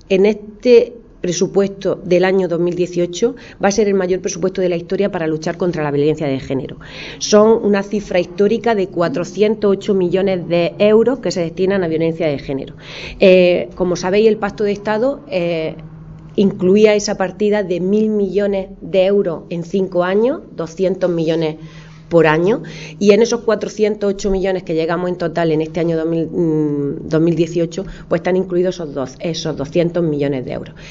en este presupuesto del año 2018 va a ser el mayor presupuesto de la historia para luchar contra la violencia de género. Son una cifra histórica de 408 millones de euros que se destinan a violencia de género. Como sabéis, el Pacto de Estado incluía esa partida de 1.000 millones de euros en 5 años, 200 millones por año, y en esos 408 millones que llegamos en total en este año 2018, pues están incluidos esos 200 millones de euros.